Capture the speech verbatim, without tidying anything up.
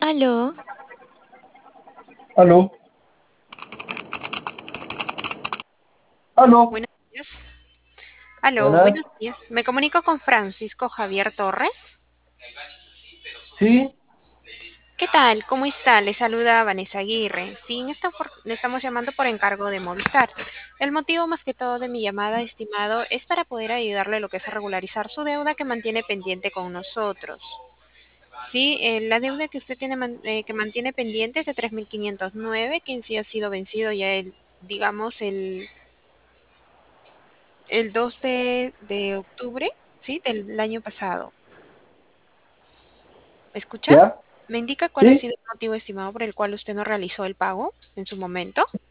Aló, Aló, aló, buenos días. Aló, buenos buenas. días. Me comunico con Francisco Javier Torres. Sí, ¿Qué tal? ¿Cómo está? Le saluda Vanessa Aguirre. Sí, en esta for- le estamos llamando por encargo de Movistar. El motivo más que todo de mi llamada, estimado, es para poder ayudarle lo que es a regularizar su deuda que mantiene pendiente con nosotros. Sí, eh, la deuda que usted tiene man- eh, que mantiene pendiente es de tres mil quinientos nueve, que en sí ha sido vencido ya el, digamos, el el dos de, de octubre, ¿sí? Del año pasado. ¿Me escucha? ya, ¿Me indica cuál ha sí. sido el motivo estimado por el cual usted no realizó el pago en su momento?